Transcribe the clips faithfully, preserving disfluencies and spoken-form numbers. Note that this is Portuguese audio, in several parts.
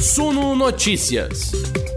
Suno Notícias.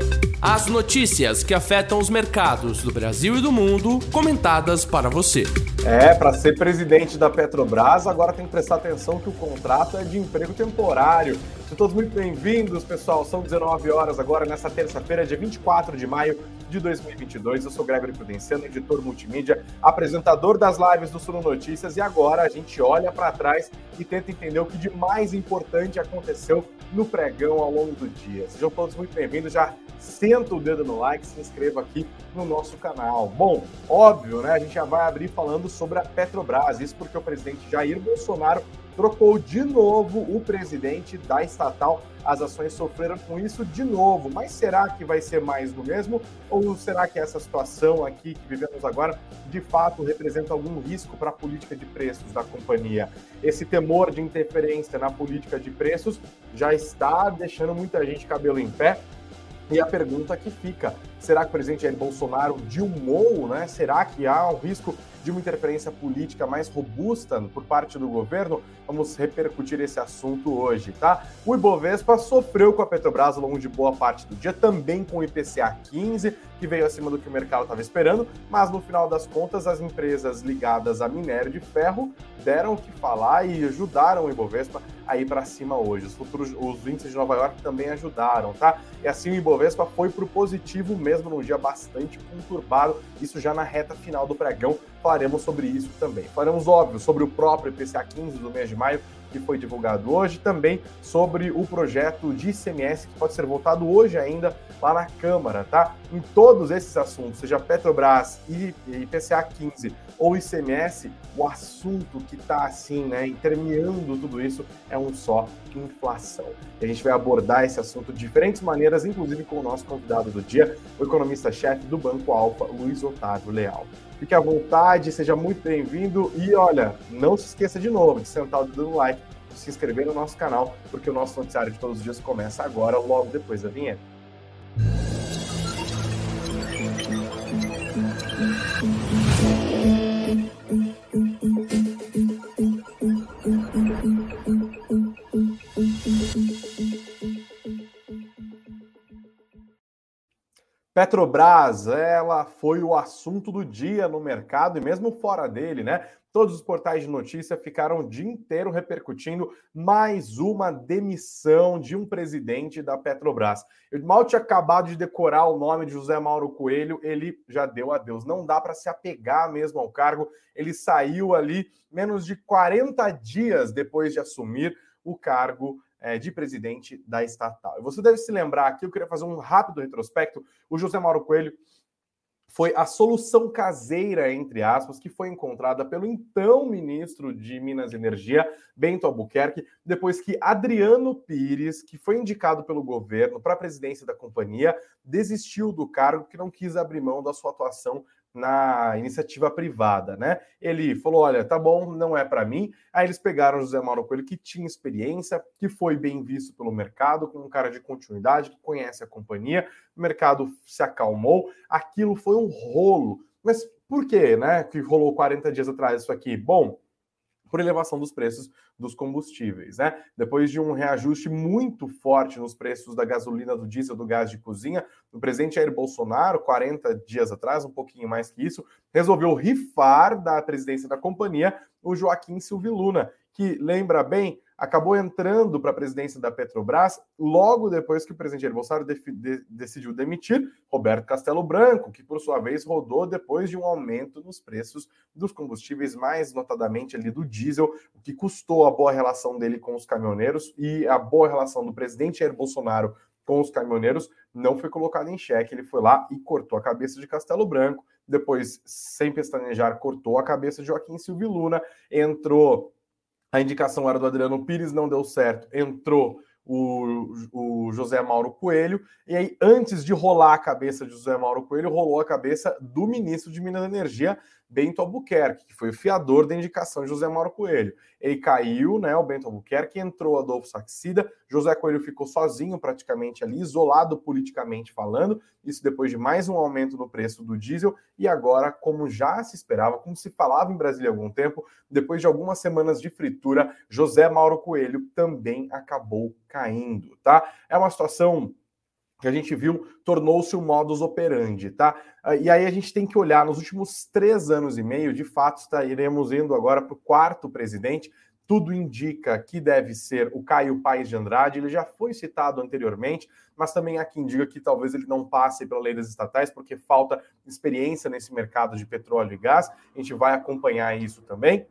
As notícias que afetam os mercados do Brasil e do mundo, comentadas para você. É, para ser presidente da Petrobras, agora tem que prestar atenção que o contrato é de emprego temporário. Sejam todos muito bem-vindos, pessoal. São dezenove horas agora, nessa terça-feira, dia vinte e quatro de maio de dois mil e vinte e dois. Eu sou Gregory Prudenciano, editor multimídia, apresentador das lives do Suno Notícias. E agora a gente olha para trás e tenta entender o que de mais importante aconteceu no pregão ao longo do dia. Sejam todos muito bem-vindos. Já senta o dedo no like, se inscreva aqui no nosso canal. Bom, óbvio, né? A gente já vai abrir falando sobre a Petrobras. Isso porque o presidente Jair Bolsonaro trocou de novo o presidente da estatal. As ações sofreram com isso de novo. Mas será que vai ser mais do mesmo? Ou será que essa situação aqui que vivemos agora, de fato, representa algum risco para a política de preços da companhia? Esse temor de interferência na política de preços já está deixando muita gente cabelo em pé. E a pergunta que fica, será que o presidente Jair Bolsonaro dilmou, né? Será que há um risco de uma interferência política mais robusta por parte do governo? Vamos repercutir esse assunto hoje, tá? O Ibovespa sofreu com a Petrobras ao longo de boa parte do dia, também com o I P C A quinze, que veio acima do que o mercado estava esperando, mas no final das contas, as empresas ligadas a minério de ferro deram o que falar e ajudaram o Ibovespa a ir para cima hoje. Os futuros, os índices de Nova York também ajudaram, tá? E assim o Ibovespa foi para o positivo mesmo num dia bastante conturbado, isso já na reta final do pregão. Falaremos sobre isso também. Falaremos, óbvio, sobre o próprio I P C A quinze do mês de maio, que foi divulgado hoje, também sobre o projeto de I C M S, que pode ser votado hoje ainda lá na Câmara, tá? Em todos esses assuntos, seja Petrobras, I P C A quinze ou I C M S, o assunto que está assim, né, intermeando tudo isso é um só: inflação. E a gente vai abordar esse assunto de diferentes maneiras, inclusive com o nosso convidado do dia, o economista-chefe do Banco Alfa, Luiz Otávio Leal. Fique à vontade, seja muito bem-vindo e, olha, não se esqueça de novo de sentar o dedo no like, de se inscrever no nosso canal, porque o nosso noticiário de todos os dias começa agora, logo depois da vinheta. Petrobras, ela foi o assunto do dia no mercado e mesmo fora dele, né? Todos os portais de notícia ficaram o dia inteiro repercutindo mais uma demissão de um presidente da Petrobras. Eu mal tinha acabado de decorar o nome de José Mauro Coelho, ele já deu adeus. Não dá para se apegar mesmo ao cargo. Ele saiu ali menos de quarenta dias depois de assumir o cargo de presidente da estatal. E você deve se lembrar aqui, eu queria fazer um rápido retrospecto. O José Mauro Coelho foi a solução caseira, entre aspas, que foi encontrada pelo então ministro de Minas e Energia, Bento Albuquerque, depois que Adriano Pires, que foi indicado pelo governo para a presidência da companhia, desistiu do cargo, que não quis abrir mão da sua atuação na iniciativa privada, né? Ele falou, olha, tá bom, não é para mim. Aí eles pegaram o José Mauro Coelho, que tinha experiência, que foi bem visto pelo mercado, com um cara de continuidade, que conhece a companhia, o mercado se acalmou, aquilo foi um rolo. Mas por quê, né, que rolou quarenta dias atrás isso aqui? Bom, por elevação dos preços dos combustíveis, né? Depois de um reajuste muito forte nos preços da gasolina, do diesel, do gás de cozinha, o presidente Jair Bolsonaro, quarenta dias atrás, um pouquinho mais que isso, resolveu rifar da presidência da companhia o Joaquim Silvio Luna, que, lembra bem, acabou entrando para a presidência da Petrobras logo depois que o presidente Jair Bolsonaro de, de, decidiu demitir Roberto Castelo Branco, que por sua vez rodou depois de um aumento nos preços dos combustíveis, mais notadamente ali do diesel, o que custou a boa relação dele com os caminhoneiros, e a boa relação do presidente Jair Bolsonaro com os caminhoneiros não foi colocada em xeque. Ele foi lá e cortou a cabeça de Castelo Branco, depois, sem pestanejar, cortou a cabeça de Joaquim Silvio Luna, entrou... A indicação era do Adriano Pires, não deu certo. Entrou o, o José Mauro Coelho. E aí, antes de rolar a cabeça de José Mauro Coelho, rolou a cabeça do ministro de Minas e Energia, Bento Albuquerque, que foi o fiador da indicação de José Mauro Coelho. Ele caiu, né, o Bento Albuquerque, entrou Adolfo Saxida, José Coelho ficou sozinho praticamente ali, isolado politicamente falando, isso depois de mais um aumento no preço do diesel, e agora, como já se esperava, como se falava em Brasília há algum tempo, depois de algumas semanas de fritura, José Mauro Coelho também acabou caindo, tá? É uma situação que a gente viu, tornou-se um modus operandi, tá? E aí a gente tem que olhar, nos últimos três anos e meio, de fato, estaremos indo agora para o quarto presidente, tudo indica que deve ser o Caio Paes de Andrade, ele já foi citado anteriormente, mas também há quem diga que talvez ele não passe pela lei das estatais, porque falta experiência nesse mercado de petróleo e gás, a gente vai acompanhar isso também.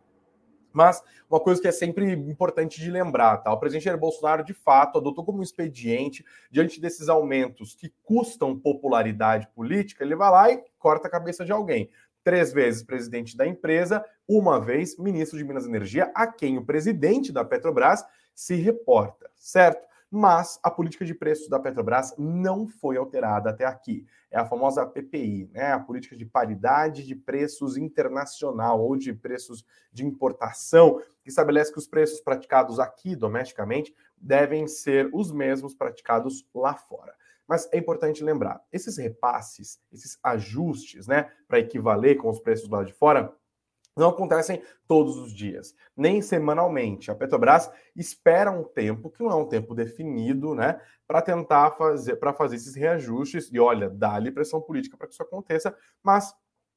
Mas uma coisa que é sempre importante de lembrar, tá? O presidente Jair Bolsonaro, de fato, adotou como expediente, diante desses aumentos que custam popularidade política, ele vai lá e corta a cabeça de alguém. Três vezes presidente da empresa, uma vez ministro de Minas e Energia, a quem o presidente da Petrobras se reporta, certo? Mas a política de preços da Petrobras não foi alterada até aqui. É a famosa P P I, né? A política de paridade de preços internacional ou de preços de importação, que estabelece que os preços praticados aqui domesticamente devem ser os mesmos praticados lá fora. Mas é importante lembrar, esses repasses, esses ajustes, né, para equivaler com os preços lá de fora, não acontecem todos os dias, nem semanalmente. A Petrobras espera um tempo, que não é um tempo definido, né, para tentar fazer, para fazer esses reajustes, e olha, dá-lhe pressão política para que isso aconteça, mas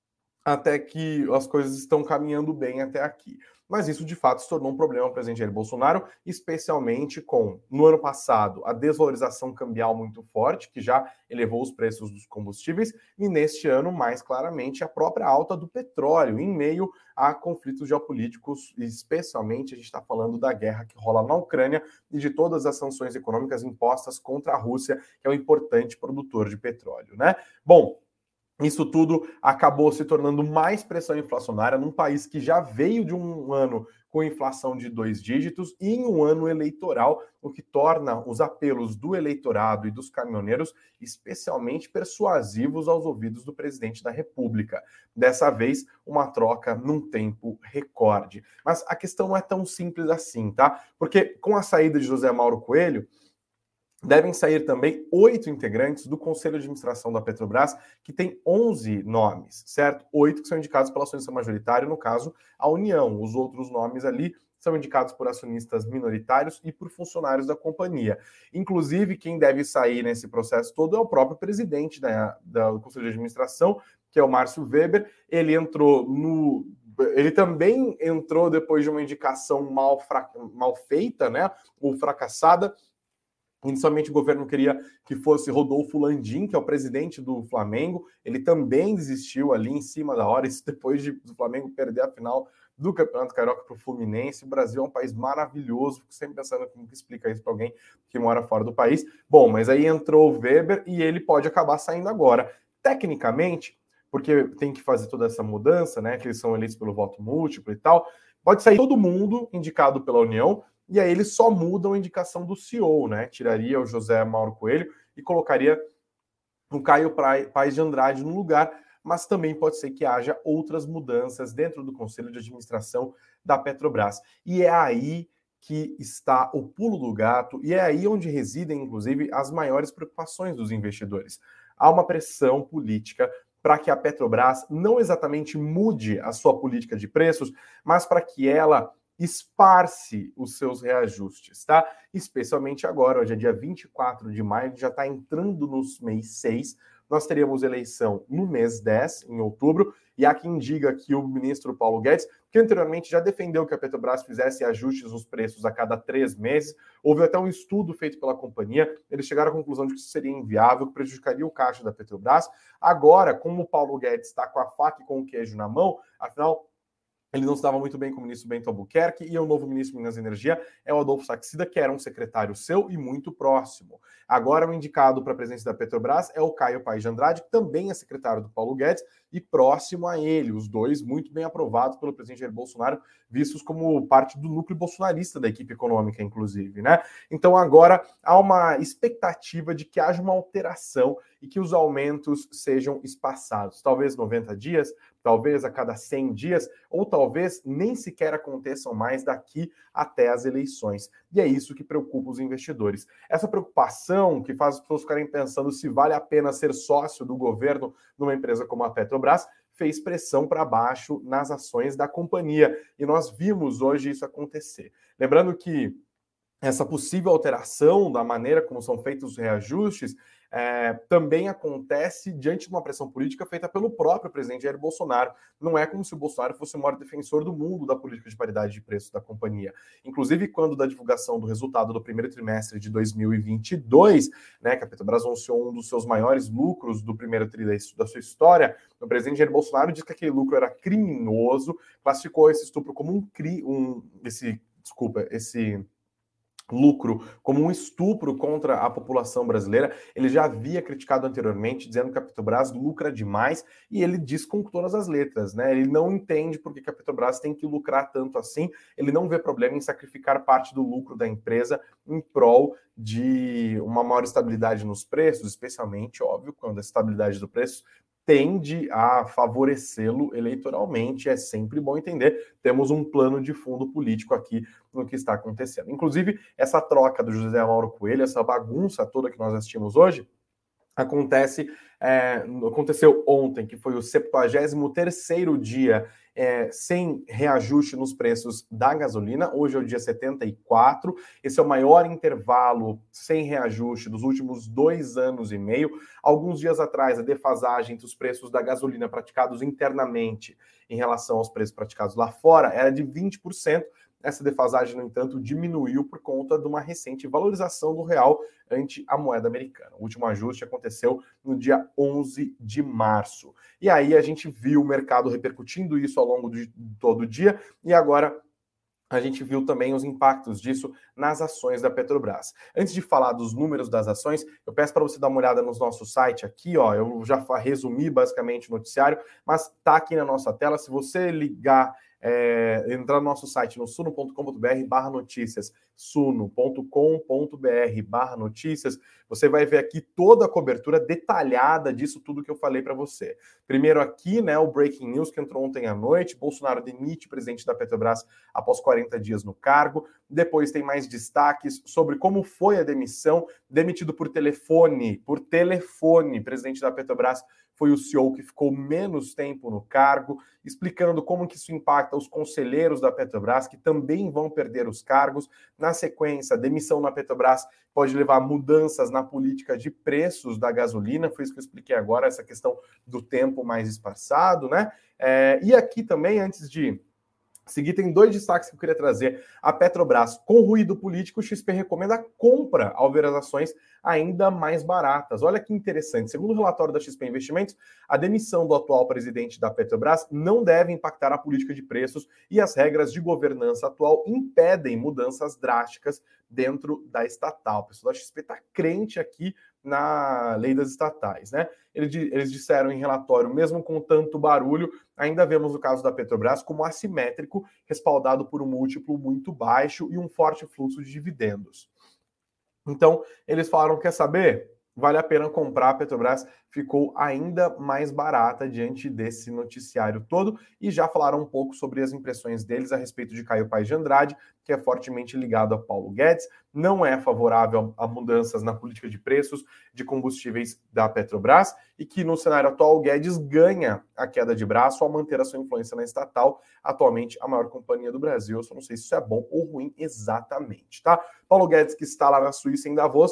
até que as coisas estão caminhando bem até aqui. Mas isso, de fato, se tornou um problema para o presidente Jair Bolsonaro, especialmente com, no ano passado, a desvalorização cambial muito forte, que já elevou os preços dos combustíveis, e neste ano, mais claramente, a própria alta do petróleo, em meio a conflitos geopolíticos, especialmente a gente está falando da guerra que rola na Ucrânia e de todas as sanções econômicas impostas contra a Rússia, que é um importante produtor de petróleo, né? Bom, isso tudo acabou se tornando mais pressão inflacionária num país que já veio de um ano com inflação de dois dígitos e em um ano eleitoral, o que torna os apelos do eleitorado e dos caminhoneiros especialmente persuasivos aos ouvidos do presidente da República. Dessa vez, uma troca num tempo recorde. Mas a questão não é tão simples assim, tá? Porque com a saída de José Mauro Coelho, devem sair também oito integrantes do Conselho de Administração da Petrobras, que tem onze nomes, certo? Oito que são indicados pela acionista majoritária, no caso, a União. Os outros nomes ali são indicados por acionistas minoritários e por funcionários da companhia. Inclusive, quem deve sair nesse processo todo é o próprio presidente da, da, do Conselho de Administração, que é o Márcio Weber. Ele entrou no... Ele também entrou depois de uma indicação mal, fra... mal feita, né? Ou fracassada. Inicialmente o governo queria que fosse Rodolfo Landim, que é o presidente do Flamengo. Ele também desistiu ali em cima da hora, isso depois de o Flamengo perder a final do Campeonato Carioca para o Fluminense. O Brasil é um país maravilhoso, fico sempre pensando como que explica isso para alguém que mora fora do país. Bom, mas aí entrou o Weber e ele pode acabar saindo agora. Tecnicamente, porque tem que fazer toda essa mudança, né, que eles são eleitos pelo voto múltiplo e tal, pode sair todo mundo indicado pela União, e aí eles só mudam a indicação do C E O, né? Tiraria o José Mauro Coelho e colocaria o Caio Paes de Andrade no lugar, mas também pode ser que haja outras mudanças dentro do Conselho de Administração da Petrobras. E é aí que está o pulo do gato, e é aí onde residem, inclusive, as maiores preocupações dos investidores. Há uma pressão política para que a Petrobras não exatamente mude a sua política de preços, mas para que ela esparce os seus reajustes, tá? Especialmente agora, hoje é dia vinte e quatro de maio, já está entrando no mês seis, nós teríamos eleição no mês dez, em outubro, e há quem diga que o ministro Paulo Guedes, que anteriormente já defendeu que a Petrobras fizesse ajustes nos preços a cada três meses, houve até um estudo feito pela companhia, eles chegaram à conclusão de que isso seria inviável, que prejudicaria o caixa da Petrobras. Agora, como o Paulo Guedes está com a faca e com o queijo na mão, afinal, ele não se dava muito bem com o ministro Bento Albuquerque, e o novo ministro de Minas e Energia é o Adolfo Saxida, que era um secretário seu e muito próximo. Agora, o indicado para a presidência da Petrobras é o Caio Paes de Andrade, que também é secretário do Paulo Guedes, e próximo a ele, os dois muito bem aprovados pelo presidente Jair Bolsonaro, vistos como parte do núcleo bolsonarista da equipe econômica, inclusive, né? Então agora há uma expectativa de que haja uma alteração e que os aumentos sejam espaçados, talvez noventa dias, talvez a cada cem dias, ou talvez nem sequer aconteçam mais daqui até as eleições. E é isso que preocupa os investidores. Essa preocupação que faz as pessoas ficarem pensando se vale a pena ser sócio do governo numa empresa como a Petrobras, fez pressão para baixo nas ações da companhia. E nós vimos hoje isso acontecer. Lembrando que essa possível alteração da maneira como são feitos os reajustes é, também acontece diante de uma pressão política feita pelo próprio presidente Jair Bolsonaro. Não é como se o Bolsonaro fosse o maior defensor do mundo da política de paridade de preços da companhia. Inclusive, quando da divulgação do resultado do primeiro trimestre de dois mil e vinte e dois, né, que a Petrobras anunciou um dos seus maiores lucros do primeiro trimestre da sua história, o presidente Jair Bolsonaro disse que aquele lucro era criminoso, classificou esse estupro como um crime, um, esse, desculpa, esse lucro como um estupro contra a população brasileira. Ele já havia criticado anteriormente, dizendo que a Petrobras lucra demais, e ele diz com todas as letras, né? Ele não entende por que a Petrobras tem que lucrar tanto assim, ele não vê problema em sacrificar parte do lucro da empresa em prol de uma maior estabilidade nos preços, especialmente, óbvio, quando a estabilidade do preço tende a favorecê-lo eleitoralmente. É sempre bom entender, temos um plano de fundo político aqui no que está acontecendo. Inclusive, essa troca do José Mauro Coelho, essa bagunça toda que nós assistimos hoje, acontece, é, aconteceu ontem, que foi o septuagésimo terceiro dia é, sem reajuste nos preços da gasolina. Hoje é o dia setenta e quatro. Esse é o maior intervalo sem reajuste dos últimos dois anos e meio. Alguns dias atrás, a defasagem entre os preços da gasolina praticados internamente em relação aos preços praticados lá fora era de vinte por cento. Essa defasagem, no entanto, diminuiu por conta de uma recente valorização do real ante a moeda americana. O último ajuste aconteceu no dia onze de março. E aí a gente viu o mercado repercutindo isso ao longo de todo o dia, e agora a gente viu também os impactos disso nas ações da Petrobras. Antes de falar dos números das ações, eu peço para você dar uma olhada no nosso site aqui, ó. Eu já resumi basicamente o noticiário, mas tá aqui na nossa tela. Se você ligar, é, entrar no nosso site no suno ponto com ponto br barra notícias, suno ponto com ponto br barra notícias, você vai ver aqui toda a cobertura detalhada disso tudo que eu falei para você. Primeiro aqui, né, o Breaking News que entrou ontem à noite: Bolsonaro demite o presidente da Petrobras após quarenta dias no cargo. Depois tem mais destaques sobre como foi a demissão, demitido por telefone, por telefone, presidente da Petrobras foi o C E O que ficou menos tempo no cargo, explicando como que isso impacta os conselheiros da Petrobras, que também vão perder os cargos. Na sequência, a demissão na Petrobras pode levar a mudanças na política de preços da gasolina, foi isso que eu expliquei agora, essa questão do tempo mais espaçado, né? É, e aqui também, antes de seguir, tem dois destaques que eu queria trazer. A Petrobras, com ruído político, o X P recomenda a compra ao ver as ações ainda mais baratas. Olha que interessante. Segundo o relatório da X P Investimentos, a demissão do atual presidente da Petrobras não deve impactar a política de preços e as regras de governança atual impedem mudanças drásticas dentro da estatal. O pessoal da X P está crente aqui na lei das estatais, né? Eles disseram em relatório, mesmo com tanto barulho, ainda vemos o caso da Petrobras como assimétrico, respaldado por um múltiplo muito baixo e um forte fluxo de dividendos. Então, eles falaram, quer saber? Vale a pena comprar. A Petrobras ficou ainda mais barata diante desse noticiário todo, e já falaram um pouco sobre as impressões deles a respeito de Caio Paes de Andrade, que é fortemente ligado a Paulo Guedes, não é favorável a mudanças na política de preços de combustíveis da Petrobras, e que no cenário atual o Guedes ganha a queda de braço ao manter a sua influência na estatal, atualmente a maior companhia do Brasil. Eu só não sei se isso é bom ou ruim exatamente, tá? Paulo Guedes, que está lá na Suíça, em Davos,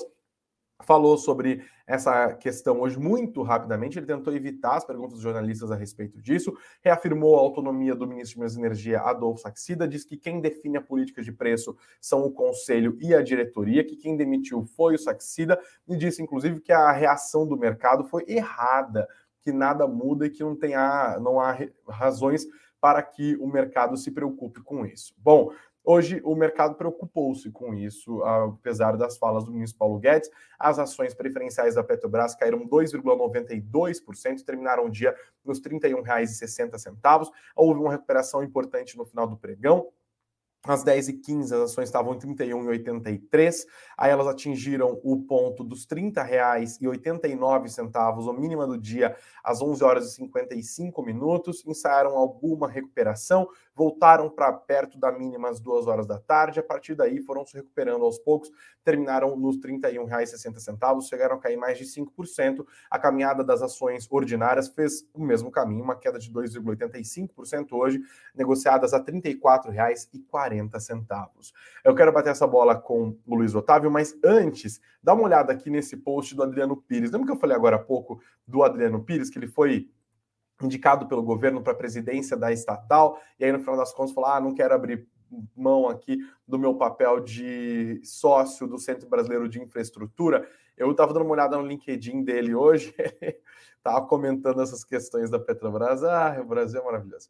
falou sobre essa questão hoje muito rapidamente. Ele tentou evitar as perguntas dos jornalistas a respeito disso, reafirmou a autonomia do ministro de Minas e Energia, Adolfo Saxida, diz que quem define a política de preço são o conselho e a diretoria, que quem demitiu foi o Saxida, e disse, inclusive, que a reação do mercado foi errada, que nada muda e que não, tem a, não há razões para que o mercado se preocupe com isso. Bom, Hoje, o mercado preocupou-se com isso, apesar das falas do ministro Paulo Guedes. As ações preferenciais da Petrobras caíram dois vírgula noventa e dois por cento, terminaram o dia nos trinta e um reais e sessenta centavos. Houve uma recuperação importante no final do pregão. Às dez e quinze, as ações estavam em trinta e um reais e oitenta e três, aí elas atingiram o ponto dos trinta reais e oitenta e nove centavos, o mínimo do dia, às onze horas e cinquenta e cinco minutos, ensaiaram alguma recuperação, voltaram para perto da mínima às duas horas da tarde, a partir daí foram se recuperando aos poucos, terminaram nos trinta e um reais e sessenta centavos, chegaram a cair mais de cinco por cento. A caminhada das ações ordinárias fez o mesmo caminho, uma queda de dois vírgula oitenta e cinco por cento hoje, negociadas a trinta e quatro reais e quarenta centavos. Eu quero bater essa bola com o Luiz Otávio, mas antes, dá uma olhada aqui nesse post do Adriano Pires. Lembra que eu falei agora há pouco do Adriano Pires, que ele foi indicado pelo governo para a presidência da estatal, e aí no final das contas falou, ah, não quero abrir mão aqui do meu papel de sócio do Centro Brasileiro de Infraestrutura. Eu estava dando uma olhada no LinkedIn dele hoje, estava comentando essas questões da Petrobras. Ah, o Brasil é maravilhoso.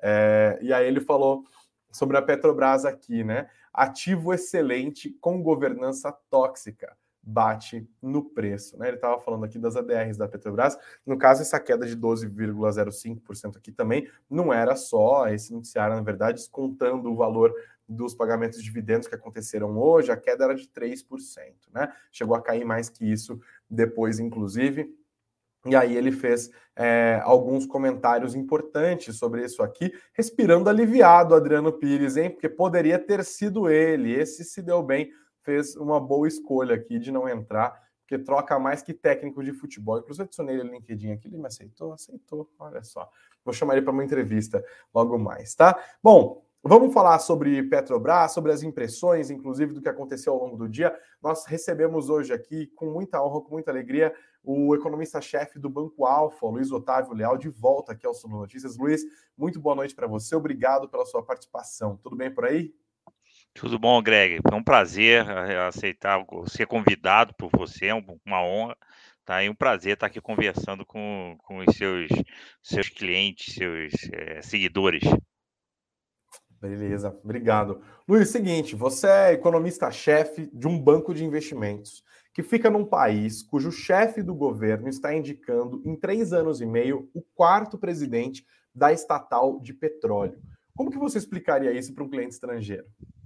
É, e aí ele falou sobre a Petrobras aqui, né? Ativo excelente com governança tóxica. Bate no preço, né? Ele estava falando aqui das A D Rs da Petrobras. No caso, essa queda de doze vírgula zero cinco por cento aqui também não era só esse noticiário, na verdade, descontando o valor dos pagamentos de dividendos que aconteceram hoje, a queda era de três por cento, né? Chegou a cair mais que isso depois, inclusive. E aí ele fez é, alguns comentários importantes sobre isso aqui, respirando aliviado, Adriano Pires, hein? Porque poderia ter sido ele. Esse se deu bem, fez uma boa escolha aqui de não entrar, porque troca mais que técnico de futebol. Inclusive, adicionei ele no LinkedIn aqui, ele me aceitou? Aceitou, olha só. Vou chamar ele para uma entrevista logo mais, tá? Bom, vamos falar sobre Petrobras, sobre as impressões, inclusive, do que aconteceu ao longo do dia. Nós recebemos hoje aqui, com muita honra, com muita alegria, o economista-chefe do Banco Alfa, Luiz Otávio Leal, de volta aqui ao Suno Notícias. Luiz, muito boa noite para você, obrigado pela sua participação. Tudo bem por aí? Tudo bom, Greg? Foi um prazer aceitar ser convidado por você, é uma honra, tá? E um prazer estar aqui conversando com, com os seus, seus clientes, seus é, seguidores. Beleza, obrigado. Luiz, seguinte, você é economista-chefe de um banco de investimentos que fica num país cujo chefe do governo está indicando, em três anos e meio, o quarto presidente da estatal de petróleo. Como que você explicaria isso para um cliente estrangeiro?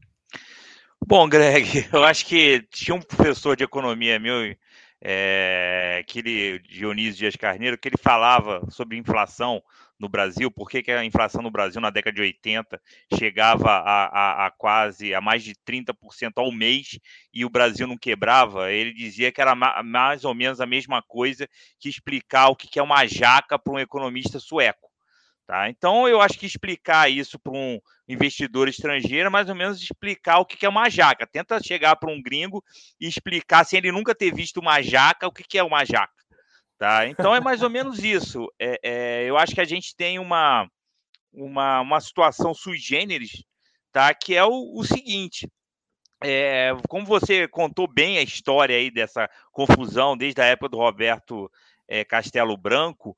Bom, Greg, eu acho que tinha um professor de economia meu, é, aquele Dionísio Dias Carneiro, que ele falava sobre inflação no Brasil, por que, que a inflação no Brasil na década de oitenta chegava a, a, a quase a mais de trinta por cento ao mês e o Brasil não quebrava. Ele dizia que era ma, mais ou menos a mesma coisa que explicar o que, que é uma jaca para um economista sueco. Tá? Então, eu acho que explicar isso para um investidor estrangeiro é mais ou menos explicar o que é uma jaca. Tenta chegar para um gringo e explicar, sem ele nunca ter visto uma jaca, o que é uma jaca. Tá? Então, é mais ou menos isso. É, é, eu acho que a gente tem uma, uma, uma situação sui generis, tá? Que é o, o seguinte. É, como você contou bem a história aí dessa confusão desde a época do Roberto é, Castelo Branco,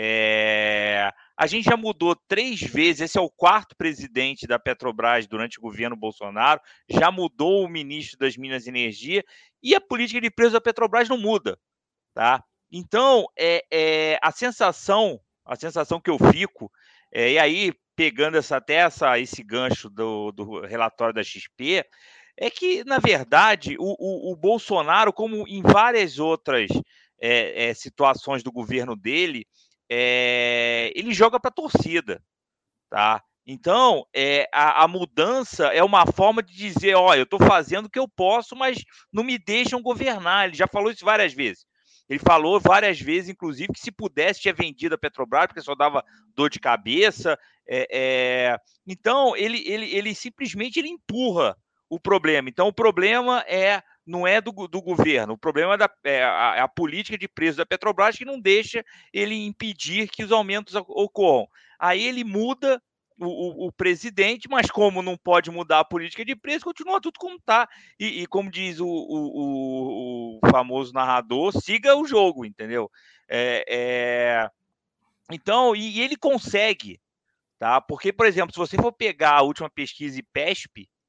é, a gente já mudou três vezes, esse é o quarto presidente da Petrobras durante o governo Bolsonaro, já mudou o ministro das Minas e Energia e a política de preço da Petrobras não muda, tá? Então, é, é, a sensação, a sensação que eu fico, é, e aí pegando essa, até essa, esse gancho do, do relatório da X P, é que, na verdade, o, o, o Bolsonaro, como em várias outras é, é, situações do governo dele, é, ele joga para a torcida, tá? Então, é, a, a mudança é uma forma de dizer, ó, eu estou fazendo o que eu posso, mas não me deixam governar. Ele já falou isso várias vezes. Ele falou várias vezes, inclusive, que se pudesse tinha vendido a Petrobras, porque só dava dor de cabeça. É, é... Então, ele, ele, ele simplesmente ele empurra o problema. Então, o problema é, não é do, do governo, o problema é, da, é, a, é a política de preço da Petrobras que não deixa ele impedir que os aumentos ocorram. Aí ele muda o, o, o presidente, mas como não pode mudar a política de preço, continua tudo como está. E, e como diz o, o, o famoso narrador, siga o jogo, entendeu? É, é... Então, e, e ele consegue, tá? Porque, por exemplo, se você for pegar a última pesquisa I P E S P,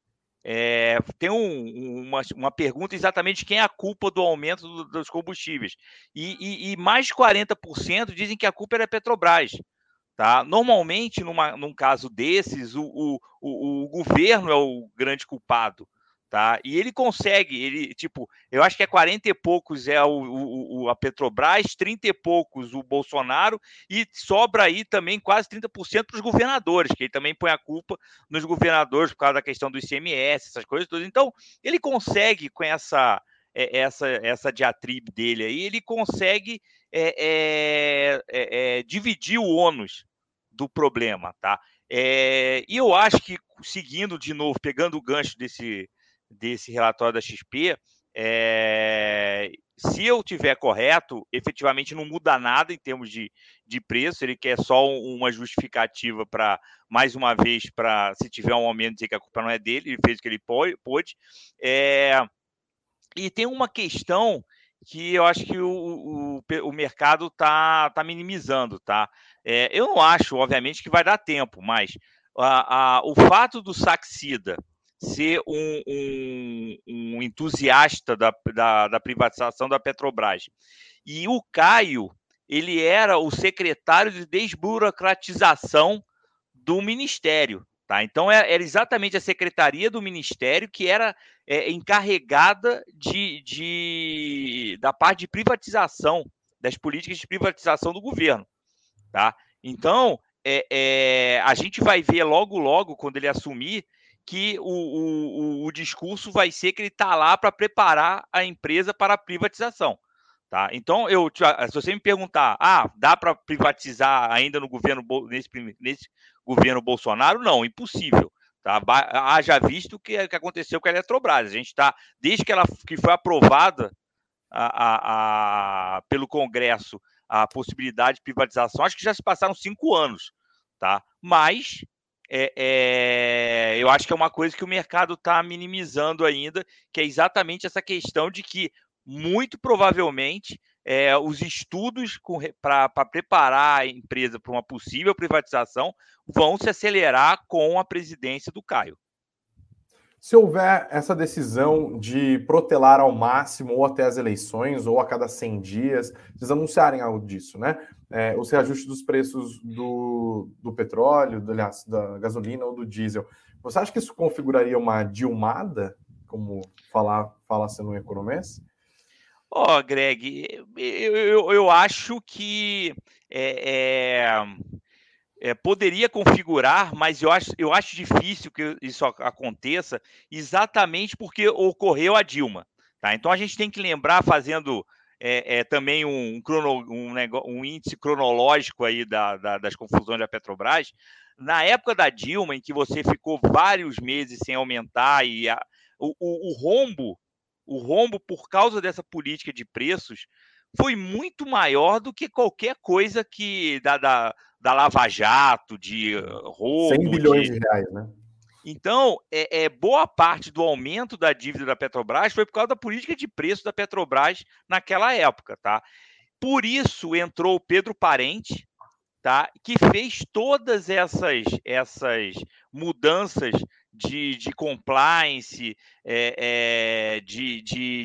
é, tem um, uma, uma pergunta exatamente de quem é a culpa do aumento do, dos combustíveis. E, e, e mais de quarenta por cento dizem que a culpa era a Petrobras. Tá? Normalmente, numa, num caso desses, o, o, o, o governo é o grande culpado. Tá? E ele consegue, ele, tipo, eu acho que é quarenta e poucos é o, o, a Petrobras, trinta e poucos o Bolsonaro, e sobra aí também quase trinta por cento para os governadores, que ele também põe a culpa nos governadores por causa da questão do I C M S, essas coisas todas. Então, ele consegue, com essa, essa, essa diatribe dele aí, ele consegue é, é, é, é, dividir o ônus do problema, tá? É, e eu acho que, seguindo de novo, pegando o gancho desse desse relatório da X P, é, se eu tiver correto, efetivamente não muda nada em termos de, de preço, ele quer só uma justificativa para, mais uma vez, para se tiver um aumento, dizer que a culpa não é dele, ele fez o que ele pôde. É, e tem uma questão que eu acho que o, o, o mercado está tá minimizando, tá? É, eu não acho, obviamente, que vai dar tempo, mas a, a, o fato do Saxida ser um, um, um entusiasta da, da, da privatização da Petrobras. E o Caio, ele era o secretário de desburocratização do Ministério. Tá? Então, era exatamente a secretaria do Ministério que era é, encarregada de, de, da parte de privatização, das políticas de privatização do governo. Tá? Então, é, é, a gente vai ver logo, logo, quando ele assumir, que o, o, o discurso vai ser que ele está lá para preparar a empresa para a privatização. Tá? Então, eu, se você me perguntar, ah, dá para privatizar ainda no governo, nesse, nesse governo Bolsonaro? Não, impossível. Tá? Haja visto o que, que aconteceu com a Eletrobras. A gente está, desde que ela que foi aprovada a, a, a, pelo Congresso a possibilidade de privatização, acho que já se passaram cinco anos. Tá? Mas É, é, eu acho que é uma coisa que o mercado está minimizando ainda, que é exatamente essa questão de que, muito provavelmente, é, os estudos para preparar a empresa para uma possível privatização vão se acelerar com a presidência do Caio. Se houver essa decisão de protelar ao máximo ou até as eleições, ou a cada cem dias, vocês anunciarem algo disso, né? É, os reajustes dos preços do, do petróleo, do, aliás, da gasolina ou do diesel. Você acha que isso configuraria uma dilmada, como falar, fala-se no Economês? Ó, oh, Greg, eu, eu, eu acho que é, é... É, poderia configurar, mas eu acho, eu acho difícil que isso aconteça exatamente porque ocorreu a Dilma. Tá? Então a gente tem que lembrar, fazendo é, é, também um, crono, um, um índice cronológico aí da, da, das confusões da Petrobras, na época da Dilma, em que você ficou vários meses sem aumentar, e a, o, o, o rombo, o rombo por causa dessa política de preços foi muito maior do que qualquer coisa que da, da, da Lava Jato, de roubo. cem bilhões de, de reais, né? Então, é, é, boa parte do aumento da dívida da Petrobras foi por causa da política de preço da Petrobras naquela época, tá? Por isso entrou o Pedro Parente, tá? Que fez todas essas, essas mudanças de, de compliance, é, é, de, de,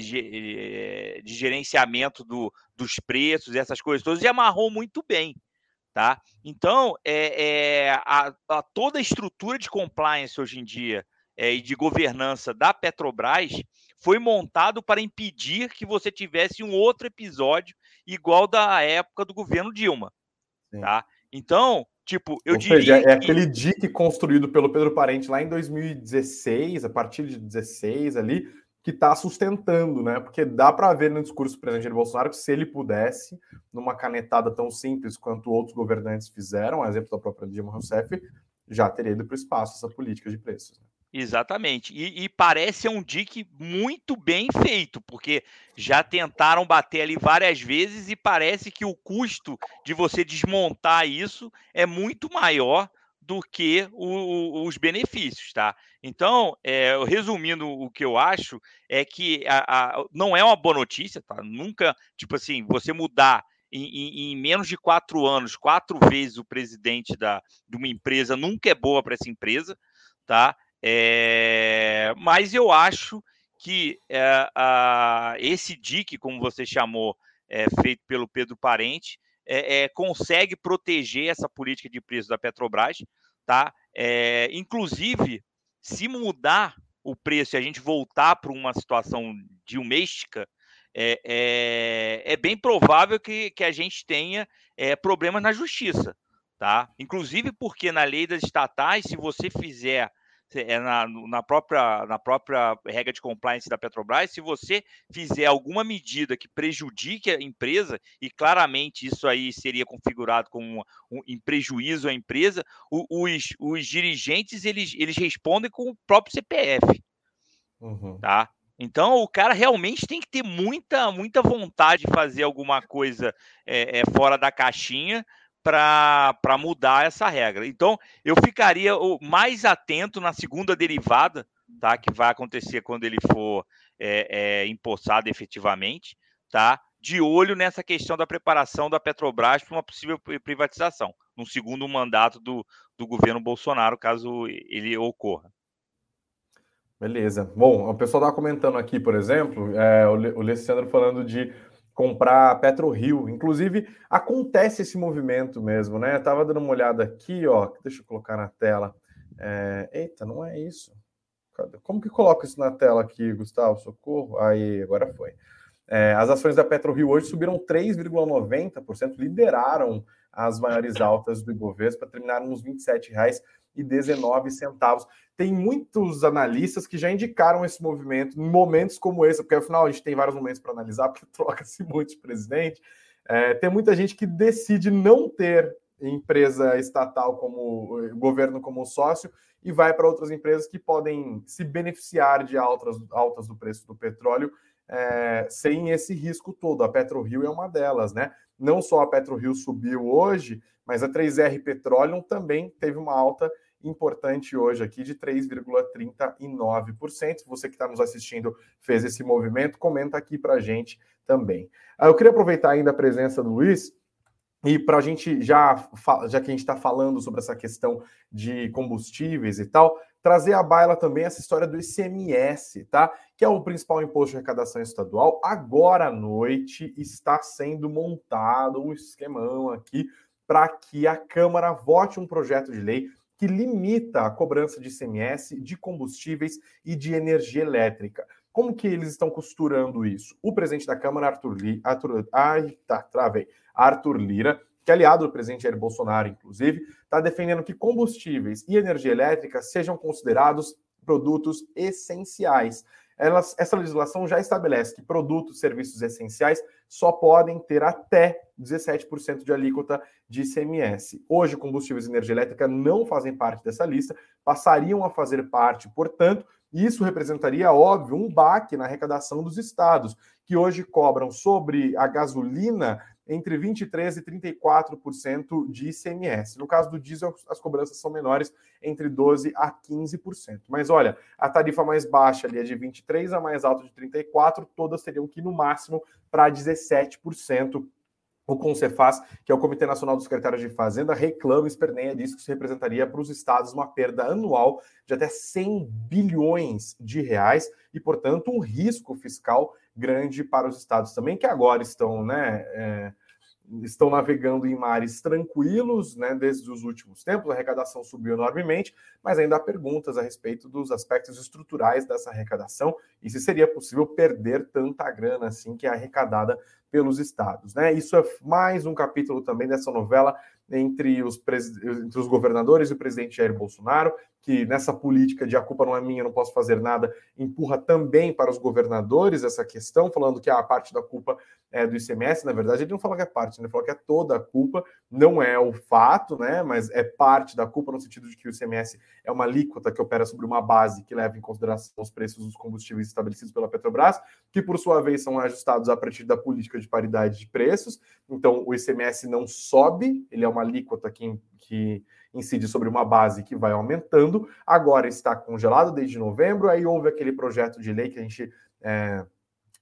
de, de gerenciamento do, dos preços, essas coisas todas, e amarrou muito bem. Tá? Então, é, é, a, a toda a estrutura de compliance hoje em dia é, e de governança da Petrobras foi montado para impedir que você tivesse um outro episódio igual da época do governo Dilma. Tá? Então, tipo, eu Ou diria seja, é que... aquele dique construído pelo Pedro Parente lá em dois mil e dezesseis, a partir de dezesseis ali, que está sustentando, né? Porque dá para ver no discurso do presidente Bolsonaro que se ele pudesse, numa canetada tão simples quanto outros governantes fizeram, a exemplo da própria Dilma Rousseff, já teria ido para o espaço essa política de preços. Né? Exatamente. E, e parece um dique muito bem feito, porque já tentaram bater ali várias vezes e parece que o custo de você desmontar isso é muito maior do que o, o, os benefícios, tá? Então, é, resumindo o que eu acho, é que a, a, não é uma boa notícia, tá? Nunca, tipo assim, você mudar em, em, em menos de quatro anos, quatro vezes o presidente da, de uma empresa, nunca é boa para essa empresa, tá? É, mas eu acho que é, a, esse D I C, como você chamou, é, feito pelo Pedro Parente, é, é, consegue proteger essa política de preço da Petrobras, tá? É, inclusive, se mudar o preço e a gente voltar para uma situação dilméstica, é, é, é bem provável que, que a gente tenha é, problemas na justiça, tá? Inclusive porque na lei das estatais, se você fizer é na, na, própria, na própria regra de compliance da Petrobras, se você fizer alguma medida que prejudique a empresa, e claramente isso aí seria configurado como um, um, em prejuízo à empresa, o, os, os dirigentes eles, eles respondem com o próprio C P F. Uhum. Tá? Então o cara realmente tem que ter muita, muita vontade de fazer alguma coisa é, é, fora da caixinha para mudar essa regra. Então, eu ficaria mais atento na segunda derivada, tá? Que vai acontecer quando ele for é, é, empossado efetivamente, tá? De olho nessa questão da preparação da Petrobras para uma possível privatização, no segundo mandato do, do governo Bolsonaro, caso ele ocorra. Beleza. Bom, o pessoal estava comentando aqui, por exemplo, é, o Alessandro falando de comprar PetroRio. Inclusive, acontece esse movimento mesmo, né? Eu tava dando uma olhada aqui, ó. Deixa eu colocar na tela. É... Eita, não é isso. Como que coloca isso na tela aqui, Gustavo? Socorro. Aí, agora foi. É, as ações da PetroRio hoje subiram três vírgula noventa por cento, lideraram as maiores altas do Ibovespa, terminaram nos vinte e sete reais e dezenove centavos. Tem muitos analistas que já indicaram esse movimento em momentos como esse, porque afinal a gente tem vários momentos para analisar, porque troca-se muito de presidente. É, tem muita gente que decide não ter empresa estatal como governo como sócio e vai para outras empresas que podem se beneficiar de altas, altas do preço do petróleo é, sem esse risco todo. A PetroRio é uma delas, né? Não só a PetroRio subiu hoje, mas a três R Petroleum também teve uma alta importante hoje aqui de três vírgula trinta e nove por cento. Você que está nos assistindo fez esse movimento, comenta aqui para a gente também. Eu queria aproveitar ainda a presença do Luiz e para a gente, já, já que a gente está falando sobre essa questão de combustíveis e tal, trazer à baila também essa história do I C M S, tá? Que é o principal imposto de arrecadação estadual. Agora à noite está sendo montado um esquemão aqui para que a Câmara vote um projeto de lei que limita a cobrança de I C M S de combustíveis e de energia elétrica. Como que eles estão costurando isso? O presidente da Câmara, Arthur Lira, Arthur, ai, tá, travei, Arthur Lira, que é aliado do presidente Jair Bolsonaro, inclusive, está defendendo que combustíveis e energia elétrica sejam considerados produtos essenciais. Elas, essa legislação já estabelece que produtos e serviços essenciais só podem ter até dezessete por cento de alíquota de I C M S. Hoje, combustíveis e energia elétrica não fazem parte dessa lista, passariam a fazer parte, portanto, isso representaria, óbvio, um baque na arrecadação dos estados, que hoje cobram sobre a gasolina entre vinte e três por cento e trinta e quatro por cento de I C M S. No caso do diesel, as cobranças são menores, entre doze por cento a quinze por cento. Mas olha, a tarifa mais baixa ali é de vinte e três por cento, a mais alta de trinta e quatro por cento, todas teriam que ir no máximo para dezessete por cento. O CONCEFAZ, que é o Comitê Nacional dos Secretários de Fazenda, reclama e esperneia disso, que isso representaria para os estados uma perda anual de até cem bilhões de reais e, portanto, um risco fiscal grande para os estados também, que agora estão, né, é, estão navegando em mares tranquilos, né, desde os últimos tempos. A arrecadação subiu enormemente, mas ainda há perguntas a respeito dos aspectos estruturais dessa arrecadação e se seria possível perder tanta grana assim que é arrecadada pelos estados, né? Isso é mais um capítulo também dessa novela entre os, pres... entre os governadores e o presidente Jair Bolsonaro, que nessa política de a culpa não é minha, não posso fazer nada, empurra também para os governadores essa questão, falando que a parte da culpa é do I C M S. Na verdade, ele não fala que é parte, ele fala que é toda a culpa, não é o fato, né? Mas é parte da culpa no sentido de que o I C M S é uma alíquota que opera sobre uma base que leva em consideração os preços dos combustíveis estabelecidos pela Petrobras, que por sua vez são ajustados a partir da política de paridade de preços. Então, o I C M S não sobe, ele é uma alíquota que, que incide sobre uma base que vai aumentando. Agora está congelado desde novembro, aí houve aquele projeto de lei que a gente é,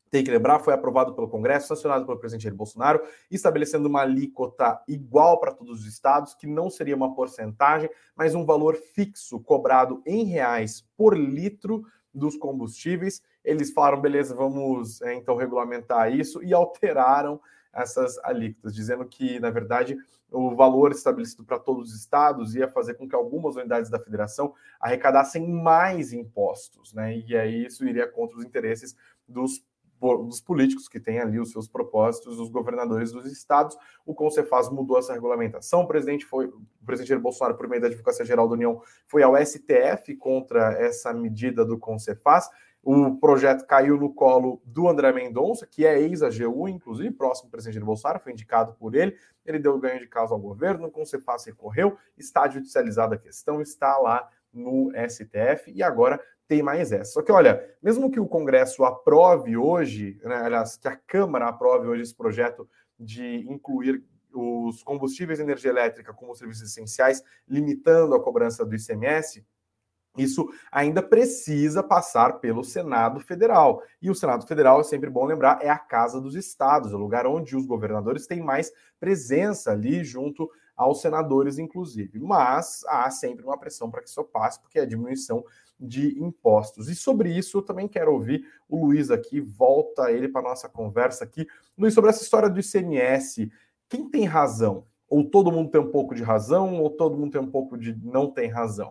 tem que lembrar, foi aprovado pelo Congresso, sancionado pelo presidente Jair Bolsonaro, estabelecendo uma alíquota igual para todos os estados, que não seria uma porcentagem, mas um valor fixo cobrado em reais por litro dos combustíveis. Eles falaram, beleza, vamos é, então regulamentar isso, e alteraram essas alíquotas, dizendo que, na verdade, o valor estabelecido para todos os estados ia fazer com que algumas unidades da federação arrecadassem mais impostos, né? E aí isso iria contra os interesses dos dos políticos que têm ali os seus propósitos, os governadores dos estados. O Concefaz mudou essa regulamentação. O presidente foi, o presidente Jair Bolsonaro, por meio da Advocacia Geral da União, foi ao S T F contra essa medida do Concefaz. O projeto caiu no colo do André Mendonça, que é ex-A G U, inclusive, próximo do presidente Jair Bolsonaro, foi indicado por ele. Ele deu ganho de causa ao governo, o Concefaz recorreu, está judicializada a questão, está lá no S T F, e agora tem mais essa. Só que, olha, mesmo que o Congresso aprove hoje, né, aliás, que a Câmara aprove hoje esse projeto de incluir os combustíveis de energia elétrica como serviços essenciais, limitando a cobrança do I C M S, isso ainda precisa passar pelo Senado Federal. E o Senado Federal, é sempre bom lembrar, é a casa dos estados, é o lugar onde os governadores têm mais presença ali junto aos senadores, inclusive. Mas há sempre uma pressão para que isso passe, porque é a diminuição de impostos. E sobre isso eu também quero ouvir o Luiz aqui, volta ele para a nossa conversa aqui. Luiz, sobre essa história do I C M S, quem tem razão? Ou todo mundo tem um pouco de razão, ou todo mundo tem um pouco de não tem razão?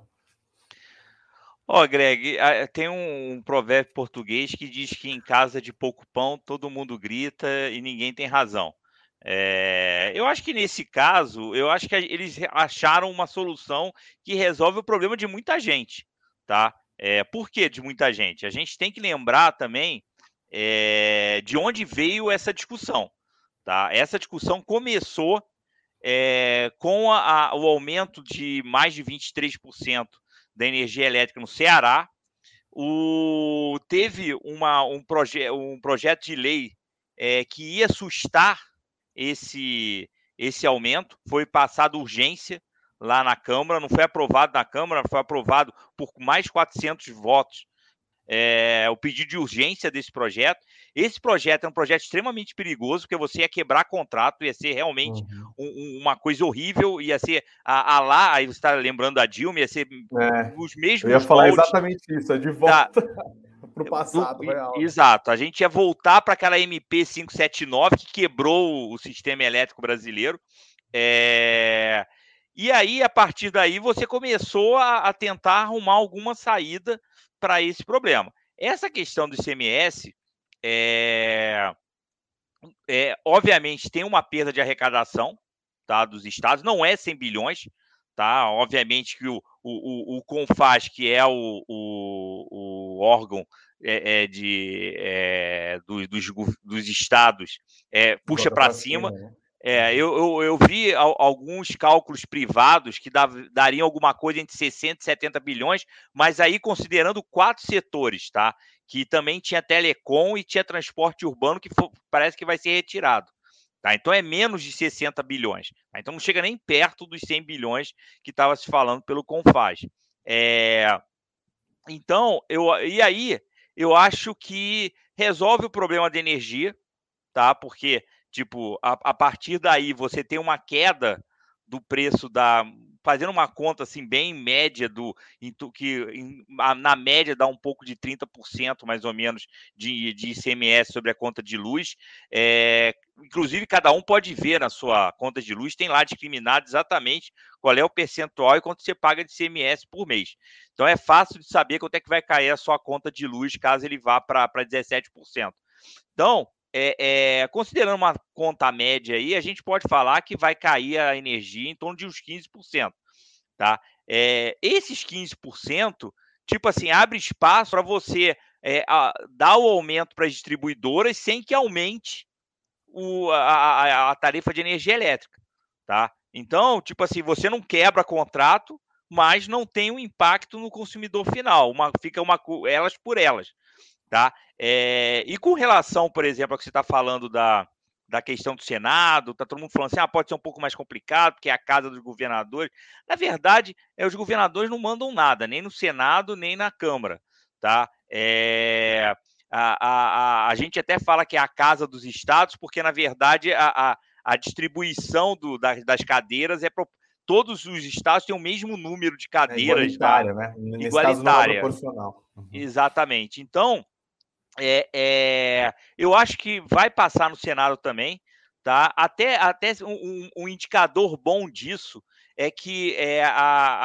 Ó, oh, Greg, tem um provérbio português que diz que em casa de pouco pão todo mundo grita e ninguém tem razão. É, eu acho que nesse caso, eu acho que eles acharam uma solução que resolve o problema de muita gente, tá? É, por que de muita gente? A gente tem que lembrar também é, de onde veio essa discussão, tá? Essa discussão começou é, com a, a, o aumento de mais de vinte e três por cento da energia elétrica no Ceará. O, teve uma, um, proje um projeto de lei é, que ia sustar esse, esse aumento, foi passado urgência lá na Câmara, não foi aprovado na Câmara, foi aprovado por mais de quatrocentos votos, é, o pedido de urgência desse projeto. Esse projeto é um projeto extremamente perigoso, porque você ia quebrar contrato, ia ser realmente uhum. um, uma coisa horrível, ia ser a, a lá, aí você está lembrando da Dilma, ia ser é, os mesmos eu ia falar exatamente isso, é de volta para o passado. Do, exato, a gente ia voltar para aquela M P quinhentos e setenta e nove que quebrou o sistema elétrico brasileiro. É... E aí, a partir daí, você começou a, a tentar arrumar alguma saída para esse problema. Essa questão do I C M S, é... É, obviamente, tem uma perda de arrecadação, tá, dos estados, não é cem bilhões, tá? Obviamente que o, o, o CONFAZ, que é o, o, o órgão é, é de, é, dos, dos, dos estados, é, puxa para cima. cima né? É, eu, eu, eu vi alguns cálculos privados que dariam alguma coisa entre sessenta e setenta bilhões, mas aí considerando quatro setores, tá? Que também tinha telecom e tinha transporte urbano, que for, parece que vai ser retirado. Tá? Então é menos de sessenta bilhões. Tá? Então não chega nem perto dos cem bilhões que estava se falando pelo CONFAZ. É... Então, eu, e aí, eu acho que resolve o problema da energia, tá? Porque tipo, a, a partir daí você tem uma queda do preço da... Fazendo uma conta assim bem média, do, em, que em, na média dá um pouco de trinta por cento mais ou menos de, de I C M S sobre a conta de luz. É, inclusive, cada um pode ver na sua conta de luz, tem lá discriminado exatamente qual é o percentual e quanto você paga de I C M S por mês. Então é fácil de saber quanto é que vai cair a sua conta de luz caso ele vá para dezessete por cento. Então, É, é, considerando uma conta média aí, a gente pode falar que vai cair a energia em torno de uns quinze por cento, tá? É, esses quinze por cento, tipo assim, abre espaço para você é, a, dar o aumento para as distribuidoras sem que aumente o, a, a, a tarifa de energia elétrica, tá? Então, tipo assim, você não quebra contrato, mas não tem um impacto no consumidor final, uma, fica uma, elas por elas. Tá? É, e com relação, por exemplo, ao que você está falando da, da questão do Senado, está todo mundo falando assim, ah, pode ser um pouco mais complicado, porque é a casa dos governadores. Na verdade, é, os governadores não mandam nada, nem no Senado, nem na Câmara. Tá? É, a, a, a gente até fala que é a casa dos estados, porque, na verdade, a, a, a distribuição do, das, das cadeiras é... Pro, todos os estados têm o mesmo número de cadeiras. É igualitária, tá? né? Nesse Igualitária. caso não é proporcional. Uhum. Exatamente. Então, é, é, eu acho que vai passar no Senado também. Tá? Até, até um, um indicador bom disso é que é, a,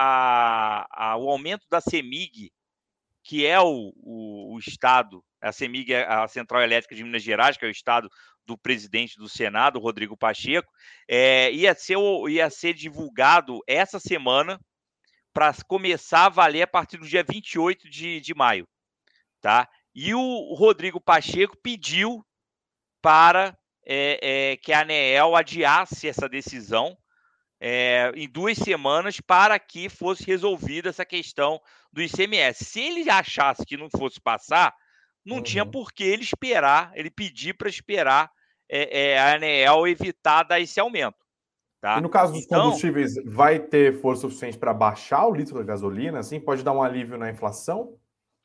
a, a, o aumento da CEMIG, que é o, o, o estado, a CEMIG é a Central Elétrica de Minas Gerais, que é o estado do presidente do Senado, Rodrigo Pacheco, é, ia, ser, ia ser divulgado essa semana para começar a valer a partir do dia vinte e oito de, de maio. Tá? E o Rodrigo Pacheco pediu para é, é, que a ANEEL adiasse essa decisão é, em duas semanas para que fosse resolvida essa questão do I C M S. Se ele achasse que não fosse passar, não uhum. tinha por que ele esperar, ele pedir para esperar é, é, a ANEEL evitar dar esse aumento. Tá? E no caso dos então, combustíveis, vai ter força suficiente para baixar o litro da gasolina? Assim, pode dar um alívio na inflação?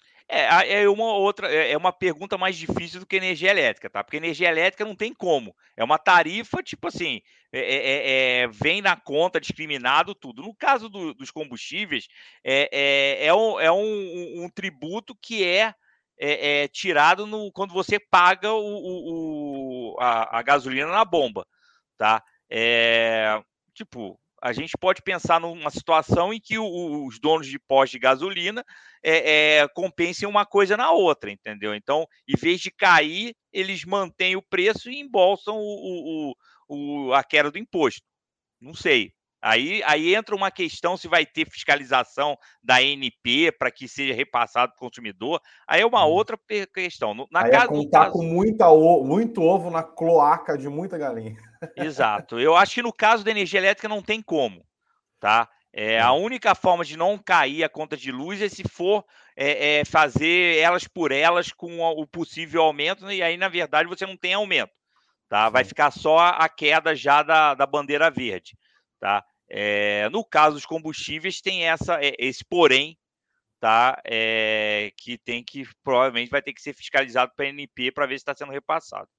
É, é uma outra, é uma pergunta mais difícil do que energia elétrica, tá? Porque energia elétrica não tem como. É uma tarifa, tipo assim, é, é, é, vem na conta discriminado tudo. No caso do, dos combustíveis, é, é, é, um, é um, um tributo que é, é, é tirado no, quando você paga o, o, a, a gasolina na bomba, tá? É, tipo, a gente pode pensar numa situação em que o, os donos de postos de gasolina é, é, compensem uma coisa na outra, entendeu? Então, em vez de cair, eles mantêm o preço e embolsam o, o, o, a queda do imposto. Não sei. Aí, aí entra uma questão se vai ter fiscalização da A N P para que seja repassado para o consumidor. Aí é uma hum. outra questão. Na aí casa, é contar caso... com muita o... muito ovo na cloaca de muita galinha. Exato. Eu acho que no caso da energia elétrica não tem como, tá? É, a única forma de não cair a conta de luz é se for é, é, fazer elas por elas com o possível aumento, e aí, na verdade, você não tem aumento, tá? Vai ficar só a queda já da, da bandeira verde, tá? É, no caso dos combustíveis, tem essa, esse porém, tá? É, que tem que, provavelmente, vai ter que ser fiscalizado pela A N P para ver se está sendo repassado.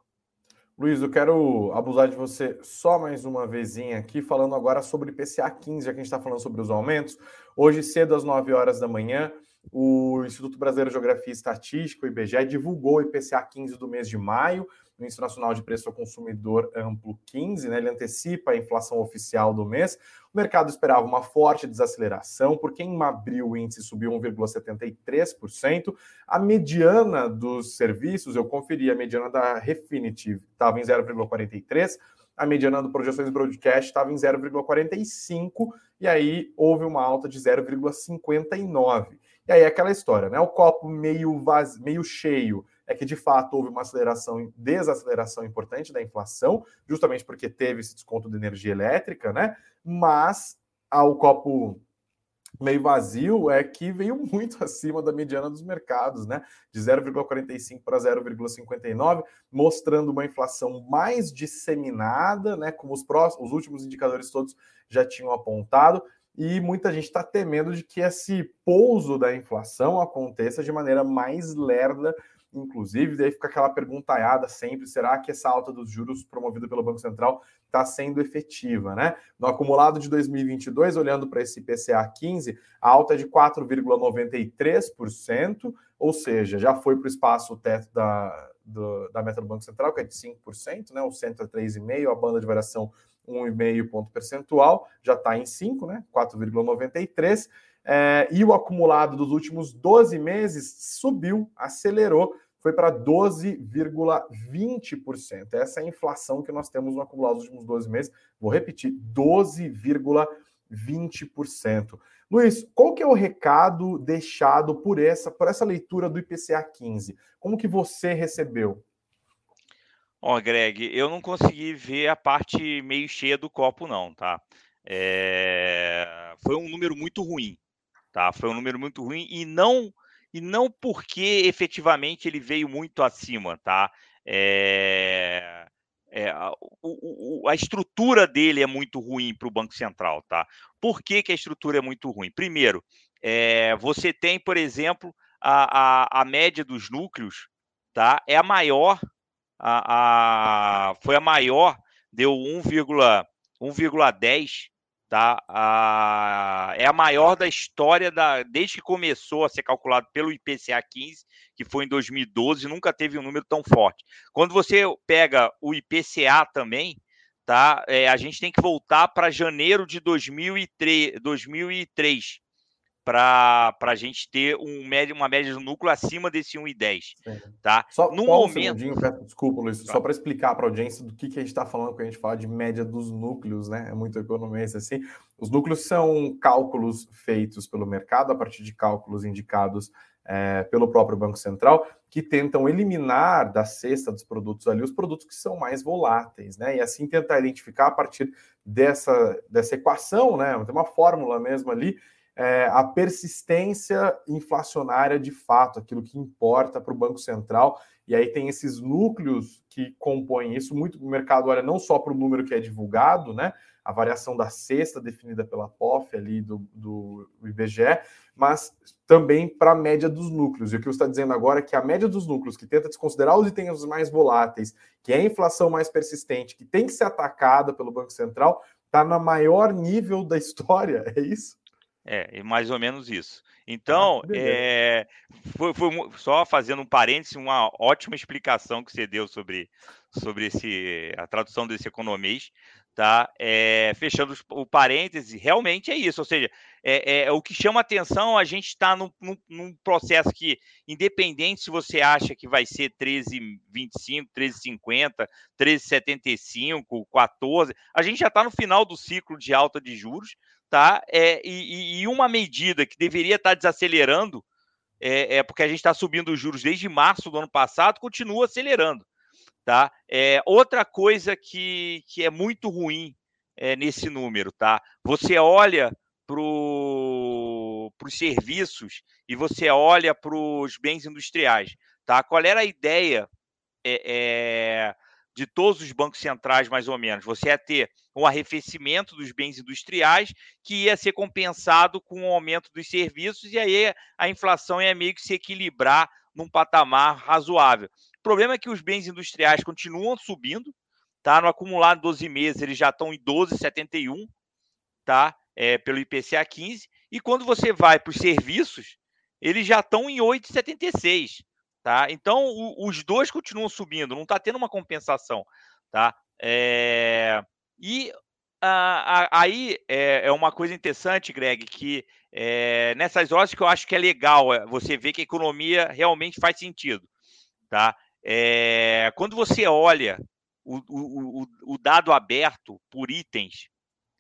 Luiz, eu quero abusar de você só mais uma vezinha aqui, falando agora sobre I P C A quinze, já que a gente está falando sobre os aumentos. Hoje, cedo, às nove horas da manhã, o Instituto Brasileiro de Geografia e Estatística, o I B G E, divulgou o I P C A quinze do mês de maio, no Índice Nacional de Preço ao Consumidor Amplo quinze, né? Ele antecipa a inflação oficial do mês. O mercado esperava uma forte desaceleração, porque em abril o índice subiu um vírgula setenta e três por cento. A mediana dos serviços, eu conferi, a mediana da Refinitiv estava em zero vírgula quarenta e três, a mediana do Projeções Broadcast estava em zero vírgula quarenta e cinco, e aí houve uma alta de zero vírgula cinquenta e nove. E aí é aquela história, né? O copo meio, vaz... meio cheio é que, de fato, houve uma aceleração, desaceleração importante da inflação, justamente porque teve esse desconto de energia elétrica, né? Mas ao copo meio vazio é que veio muito acima da mediana dos mercados, né? De zero vírgula quarenta e cinco para zero vírgula cinquenta e nove, mostrando uma inflação mais disseminada, né? Como os, próximos, os últimos indicadores todos já tinham apontado. E muita gente está temendo de que esse pouso da inflação aconteça de maneira mais lerda, inclusive. Daí fica aquela perguntaiada sempre, será que essa alta dos juros promovida pelo Banco Central está sendo efetiva, né? No acumulado de dois mil e vinte e dois, olhando para esse I P C A quinze, a alta é de quatro vírgula noventa e três por cento, ou seja, já foi para o espaço teto da, do, da meta do Banco Central, que é de cinco por cento, né? O centro é três vírgula cinco por cento, a banda de variação um vírgula cinco ponto percentual, já está em cinco, né? quatro vírgula noventa e três, é, e o acumulado dos últimos doze meses subiu, acelerou, foi para doze vírgula vinte por cento. Essa é a inflação que nós temos no acumulado dos últimos doze meses. Vou repetir, doze vírgula vinte por cento. Luiz, qual que é o recado deixado por essa, por essa leitura do I P C A quinze? Como que você recebeu? Ó, oh, Greg, eu não consegui ver a parte meio cheia do copo, não, tá? É... Foi um número muito ruim, tá? Foi um número muito ruim e não, e não porque efetivamente ele veio muito acima, tá? É... É, a, o, a estrutura dele é muito ruim para o Banco Central, tá? Por que, que a estrutura é muito ruim? Primeiro, é, você tem, por exemplo, a, a, a média dos núcleos tá? É a maior, a, a, foi a maior, deu um vírgula dez, tá? A, é a maior da história, da, desde que começou a ser calculado pelo I P C A quinze, que foi em dois mil e doze, nunca teve um número tão forte. Quando você pega o I P C A também, tá? É, a gente tem que voltar para janeiro de dois mil e três para a gente ter um média, uma média do núcleo acima desse um vírgula dez. Tá? Só, no só momento... um segundinho, peço desculpa, Luiz, tá. Só para explicar para a audiência do que, que a gente está falando quando a gente fala de média dos núcleos, né? É muito economista assim. Os núcleos são cálculos feitos pelo mercado a partir de cálculos indicados é, pelo próprio Banco Central, que tentam eliminar da cesta dos produtos ali os produtos que são mais voláteis, né? E assim tentar identificar a partir dessa, dessa equação, né? Tem uma fórmula mesmo ali, é, a persistência inflacionária de fato, aquilo que importa para o Banco Central. E aí tem esses núcleos que compõem isso. Muito o mercado olha não só para o número que é divulgado, né? A variação da cesta definida pela P O F ali do, do I B G E, mas também para a média dos núcleos. E o que você está dizendo agora é que a média dos núcleos, que tenta desconsiderar os itens mais voláteis, que é a inflação mais persistente, que tem que ser atacada pelo Banco Central, está no maior nível da história, é isso? É, mais ou menos isso. Então, ah, é, foi, foi, só fazendo um parênteses, uma ótima explicação que você deu sobre, sobre esse, a tradução desse economês, tá? É, fechando o parêntese, realmente é isso, ou seja, é, é o que chama atenção, a gente está num, num, num processo que, independente se você acha que vai ser treze vírgula vinte e cinco, treze vírgula cinquenta, treze vírgula setenta e cinco, quatorze, a gente já está no final do ciclo de alta de juros, tá? É, e, e uma medida que deveria estar desacelerando, é, é porque a gente está subindo os juros desde março do ano passado, continua acelerando, tá? É, outra coisa que, que é muito ruim é, nesse número, tá? Você olha para os serviços e você olha para os bens industriais, tá? Qual era a ideia é, é, de todos os bancos centrais, mais ou menos? Você ia ter um arrefecimento dos bens industriais que ia ser compensado com o aumento dos serviços e aí a inflação ia meio que se equilibrar num patamar razoável. O problema é que os bens industriais continuam subindo, tá? No acumulado doze meses eles já estão em doze vírgula setenta e um, tá? É, pelo I P C A quinze, e quando você vai para os serviços, eles já estão em oito vírgula setenta e seis. Tá? Então, o, os dois continuam subindo, não está tendo uma compensação. Tá? É, e a, a, aí é, é uma coisa interessante, Greg, que é, nessas horas que eu acho que é legal é, você ver que a economia realmente faz sentido. Tá? É, quando você olha o, o, o, o dado aberto por itens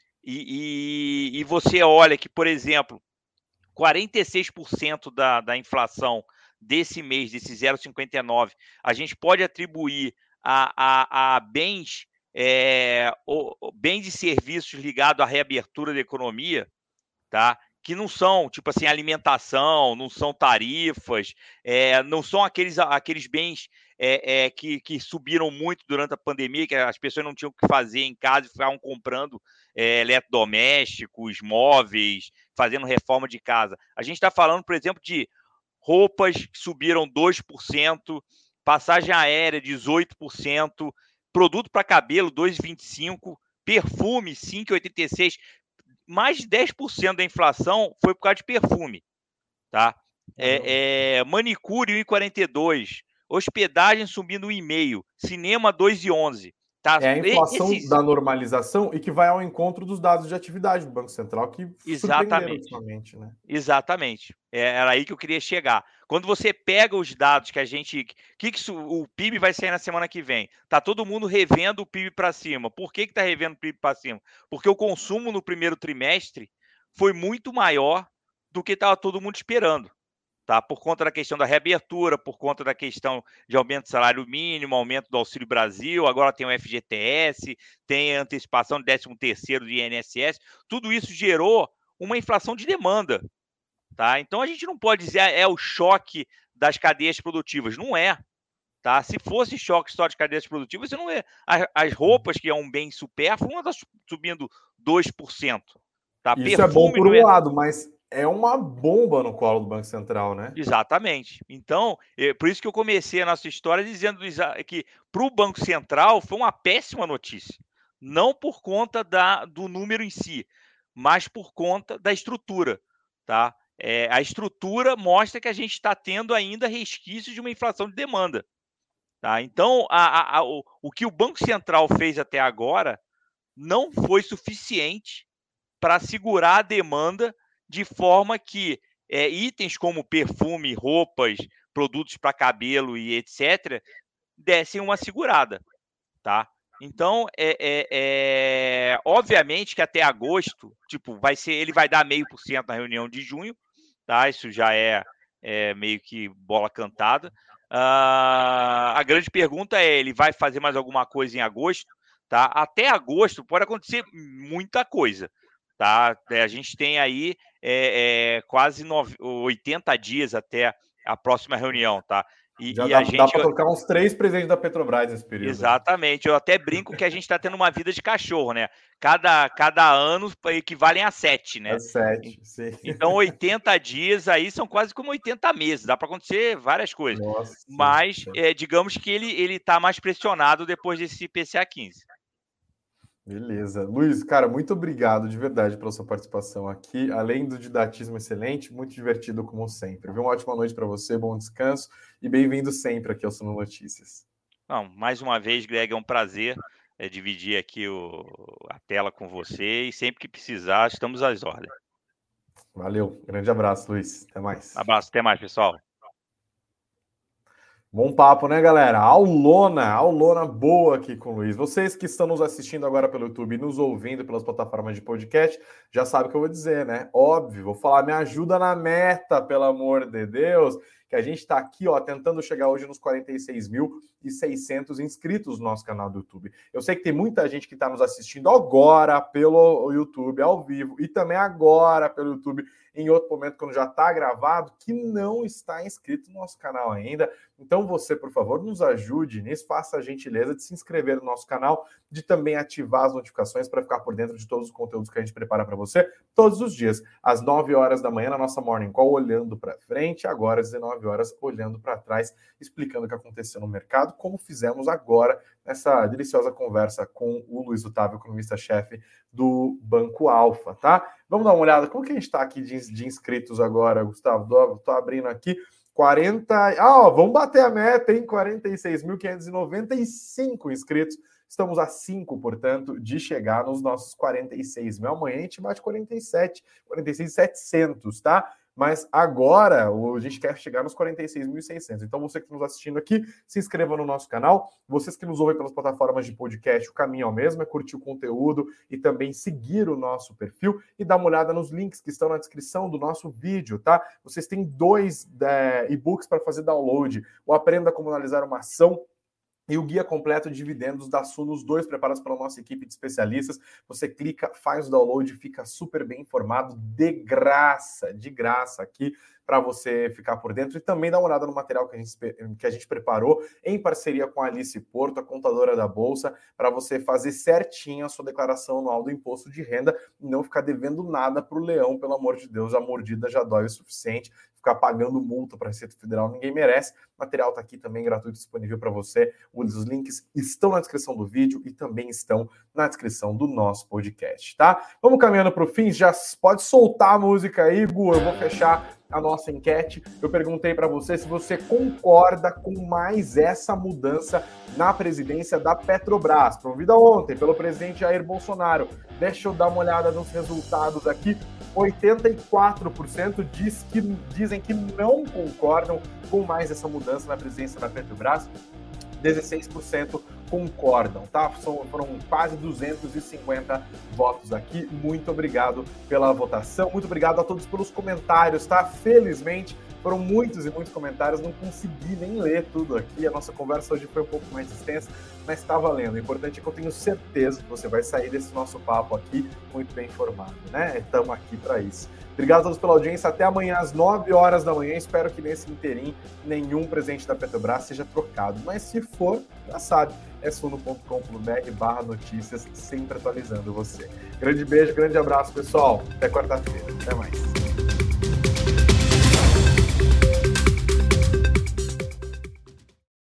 e, e, e você olha que, por exemplo, quarenta e seis por cento da, da inflação desse mês, desse zero vírgula cinquenta e nove, a gente pode atribuir a, a, a bens, é, o, bens e serviços ligados à reabertura da economia, tá? Que não são, tipo assim, alimentação, não são tarifas, é, não são aqueles, aqueles bens é, é, que, que subiram muito durante a pandemia, que as pessoas não tinham o que fazer em casa e ficavam comprando é, eletrodomésticos, móveis, fazendo reforma de casa. A gente está falando, por exemplo, de roupas que subiram dois por cento, passagem aérea dezoito por cento, produto para cabelo dois vírgula vinte e cinco por cento, perfume cinco vírgula oitenta e seis por cento. Mais de dez por cento da inflação foi por causa de perfume. Tá? É, é, manicure um vírgula quarenta e dois por cento, hospedagem subindo um vírgula cinco por cento, cinema dois vírgula onze por cento. Tá? É a inflação Esses... da normalização e que vai ao encontro dos dados de atividade do Banco Central, que surpreenderam ultimamente, né? Exatamente. É, era aí que eu queria chegar. Quando você pega os dados que a gente... Que que isso, o P I B vai sair na semana que vem? Tá todo mundo revendo o P I B para cima. Por que que tá revendo o P I B para cima? Porque o consumo no primeiro trimestre foi muito maior do que estava todo mundo esperando. Tá? Por conta da questão da reabertura, por conta da questão de aumento do salário mínimo, aumento do Auxílio Brasil, agora tem o F G T S, tem a antecipação do décimo terceiro do I N S S, tudo isso gerou uma inflação de demanda. Tá? Então a gente não pode dizer é o choque das cadeias produtivas, não é. Tá? Se fosse choque só de cadeias produtivas, você não é. As roupas, que é um bem supérfluo, está subindo dois por cento. Tá? Isso perfume é bom por um é... lado, mas é uma bomba no colo do Banco Central, né? Exatamente. Então, é por isso que eu comecei a nossa história dizendo que para o Banco Central foi uma péssima notícia. Não por conta da, do número em si, mas por conta da estrutura. Tá? É, a estrutura mostra que a gente está tendo ainda resquícios de uma inflação de demanda. Tá? Então, a, a, a, o, o que o Banco Central fez até agora não foi suficiente para segurar a demanda de forma que é, itens como perfume, roupas, produtos para cabelo e etcétera dessem uma segurada, tá? Então, é, é, é, obviamente que até agosto, tipo, vai ser, ele vai dar meio por cento na reunião de junho, tá? Isso já é, é meio que bola cantada. Uh, a grande pergunta é, ele vai fazer mais alguma coisa em agosto? Tá? Até agosto pode acontecer muita coisa. Tá? A gente tem aí é, é, quase oitenta dias até a próxima reunião, tá? E, Já e dá, a gente... dá para trocar uns três presidentes da Petrobras nesse período. Exatamente. Eu até brinco que a gente está tendo uma vida de cachorro, né? Cada, cada ano equivalem a sete, né? É sete, sim. Então, oitenta dias aí são quase como oitenta meses. Dá para acontecer várias coisas. Nossa, Mas, é, digamos que ele está mais pressionado depois desse I P C A quinze. Beleza. Luiz, cara, muito obrigado de verdade pela sua participação aqui. Além do didatismo excelente, muito divertido como sempre. Uma ótima noite para você, bom descanso e bem-vindo sempre aqui ao Suno Notícias. Não, mais uma vez, Greg, é um prazer é, dividir aqui o, a tela com você e sempre que precisar, estamos às ordens. Valeu. Grande abraço, Luiz. Até mais. Abraço. Até mais, pessoal. Bom papo, né, galera? Aulona, aulona boa aqui com o Luiz. Vocês que estão nos assistindo agora pelo YouTube e nos ouvindo pelas plataformas de podcast, já sabem o que eu vou dizer, né? Óbvio, vou falar, me ajuda na meta, pelo amor de Deus, que a gente está aqui, ó, tentando chegar hoje nos quarenta e seis mil e seiscentos inscritos no nosso canal do YouTube. Eu sei que tem muita gente que está nos assistindo agora pelo YouTube, ao vivo, e também agora pelo YouTube, em outro momento, quando já está gravado, que não está inscrito no nosso canal ainda. Então você, por favor, nos ajude nisso, faça a gentileza de se inscrever no nosso canal, de também ativar as notificações para ficar por dentro de todos os conteúdos que a gente prepara para você todos os dias, às nove horas da manhã, na nossa Morning Call, olhando para frente, agora às dezenove horas, olhando para trás, explicando o que aconteceu no mercado, como fizemos agora nessa deliciosa conversa com o Luiz Otávio, economista-chefe do Banco Alfa, tá? Vamos dar uma olhada, como que a gente está aqui de, de inscritos agora, Gustavo? Estou abrindo aqui, quarenta... Ah, ó, vamos bater a meta, hein? quarenta e seis mil quinhentos e noventa e cinco inscritos. Estamos a cinco, portanto, de chegar nos nossos quarenta e seis mil. Amanhã a gente bate quarenta e sete, quarenta e seis mil e setecentos, tá? Mas agora a gente quer chegar nos quarenta e seis mil e seiscentos. Então você que está nos assistindo aqui, se inscreva no nosso canal. Vocês que nos ouvem pelas plataformas de podcast, o caminho é o mesmo, é curtir o conteúdo e também seguir o nosso perfil e dar uma olhada nos links que estão na descrição do nosso vídeo, tá? Vocês têm dois é, e-books para fazer download. O Aprenda Como Analisar uma Ação e o guia completo de dividendos da Suno, os dois preparados pela nossa equipe de especialistas. Você clica, faz o download, fica super bem informado, de graça, de graça aqui, para você ficar por dentro. E também dá uma olhada no material que a gente, que a gente preparou em parceria com a Alice Porto, a contadora da Bolsa, para você fazer certinho a sua declaração anual do imposto de renda e não ficar devendo nada para o leão, pelo amor de Deus, a mordida já dói o suficiente. Ficar pagando multa para a Receita Federal, ninguém merece. O material está aqui também gratuito, disponível para você. Os links estão na descrição do vídeo e também estão na descrição do nosso podcast, tá? Vamos caminhando para o fim, já pode soltar a música aí, Gu, eu vou fechar a nossa enquete. Eu perguntei para você se você concorda com mais essa mudança na presidência da Petrobras, promovida ontem pelo presidente Jair Bolsonaro. Deixa eu dar uma olhada nos resultados aqui. oitenta e quatro por cento diz que, dizem que não concordam com mais essa mudança na presidência da Petrobras. dezesseis por cento concordam, tá? São, foram quase duzentos e cinquenta votos aqui. Muito obrigado pela votação. Muito obrigado a todos pelos comentários, tá? Felizmente, foram muitos e muitos comentários. Não consegui nem ler tudo aqui. A nossa conversa hoje foi um pouco mais extensa, mas está valendo. O importante é que eu tenho certeza que você vai sair desse nosso papo aqui muito bem informado, né? Estamos aqui para isso. Obrigado a todos pela audiência. Até amanhã às nove horas da manhã. Espero que nesse interim nenhum presidente da Petrobras seja trocado. Mas se for, já sabe, é suno ponto com ponto br barra notícias, sempre atualizando você. Grande beijo, grande abraço, pessoal. Até quarta-feira. Até mais.